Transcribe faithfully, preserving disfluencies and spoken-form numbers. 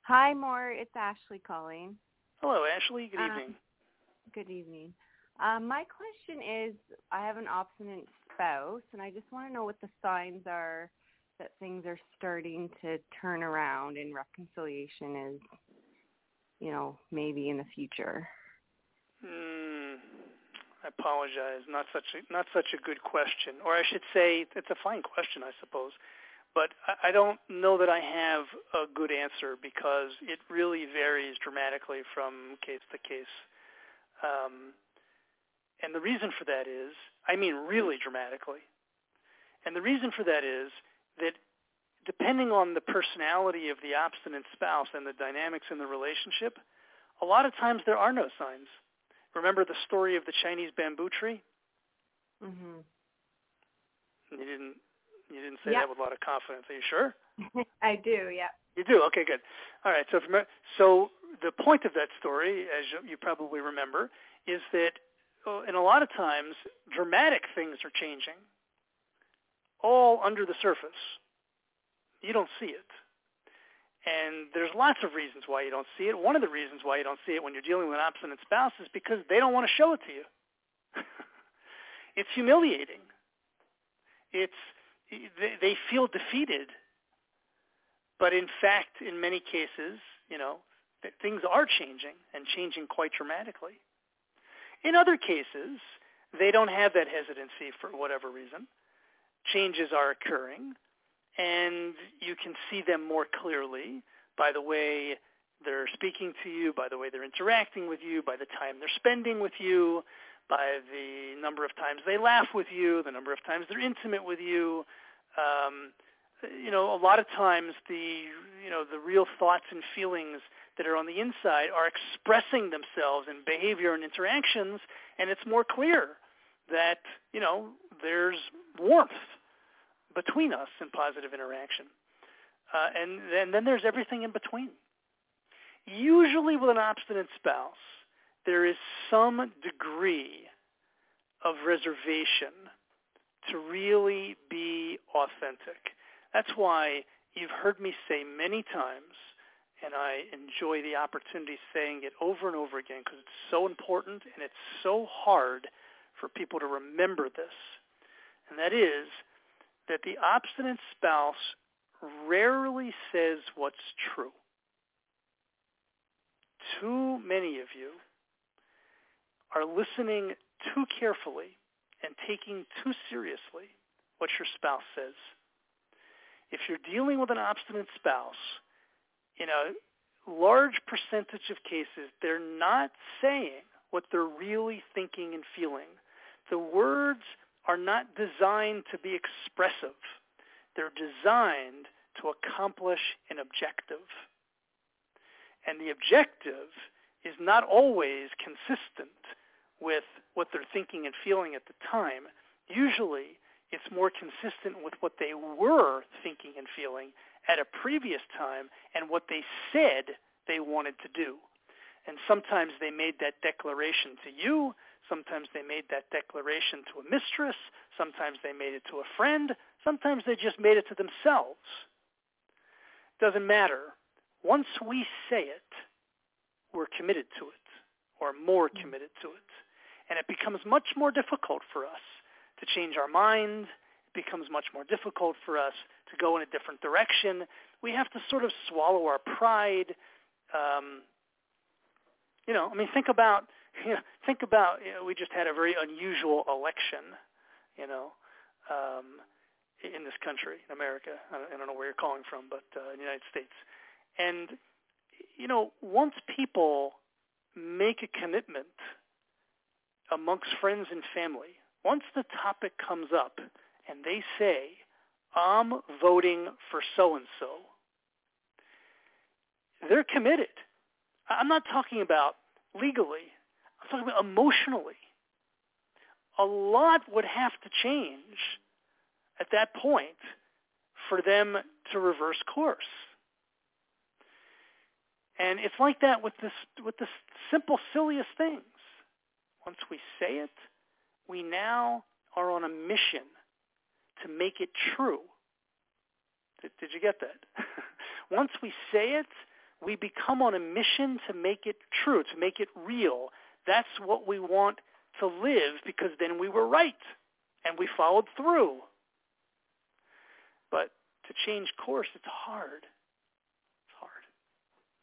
Hi, Moore. It's Ashley calling. Hello, Ashley. Good Um, evening. good evening. Um, my question is, I have an obstinate spouse, and I just want to know what the signs are that things are starting to turn around and reconciliation is, you know, maybe in the future. Mm, I apologize. Not such a, not such a good question, or I should say, it's a fine question, I suppose. But I, I don't know that I have a good answer because it really varies dramatically from case to case. Um, and the reason for that is, I mean, really dramatically. And the reason for that is that depending on the personality of the obstinate spouse and the dynamics in the relationship, a lot of times there are no signs. Remember the story of the Chinese bamboo tree? Mhm. You didn't you didn't say Yeah. that with a lot of confidence. Are you sure? I do, yeah. You do? Okay, good. All right. So, from, so the point of that story, as you, you probably remember, is that uh, in a lot of times, dramatic things are changing, all under the surface. You don't see it. And there's lots of reasons why you don't see it. One of the reasons why you don't see it when you're dealing with an obstinate spouse is because they don't want to show it to you. It's humiliating. It's they, they feel defeated. But in fact, in many cases, you know, th- things are changing and changing quite dramatically. In other cases, they don't have that hesitancy for whatever reason. Changes are occurring, and you can see them more clearly by the way they're speaking to you, by the way they're interacting with you, by the time they're spending with you, by the number of times they laugh with you, the number of times they're intimate with you. Um, you know, a lot of times the, you know, the real thoughts and feelings that are on the inside are expressing themselves in behavior and interactions, and it's more clear that, you know, there's warmth between us in positive interaction. Uh, and, and then there's everything in between. Usually with an obstinate spouse, there is some degree of reservation to really be authentic. That's why you've heard me say many times, and I enjoy the opportunity saying it over and over again because it's so important and it's so hard for people to remember this, and that is that the obstinate spouse rarely says what's true. Too many of you are listening too carefully and taking too seriously what your spouse says. If you're dealing with an obstinate spouse, in a large percentage of cases, they're not saying what they're really thinking and feeling. The words are not designed to be expressive. They're designed to accomplish an objective. And the objective is not always consistent with what they're thinking and feeling at the time. Usually, it's more consistent with what they were thinking and feeling at a previous time and what they said they wanted to do. And sometimes they made that declaration to you. Sometimes they made that declaration to a mistress. Sometimes they made it to a friend. Sometimes they just made it to themselves. Doesn't matter. Once we say it, we're committed to it, or more committed to it. And it becomes much more difficult for us to change our mind. It becomes much more difficult for us to go in a different direction. We have to sort of swallow our pride. Um, you know, I mean, think about, you know, think about, you know, we just had a very unusual election, you know, um, in this country, in America. I don't, I don't know where you're calling from, but uh, in the United States. And, you know, once people make a commitment amongst friends and family, once the topic comes up and they say, I'm voting for so-and-so, they're committed. I'm not talking about legally. I'm talking about emotionally. A lot would have to change at that point for them to reverse course. And it's like that with this, with the simple, silliest things. Once we say it, we now are on a mission to make it true. Did, did you get that? Once we say it, we become on a mission to make it true, to make it real. That's what we want to live, because then we were right and we followed through. But to change course, it's hard.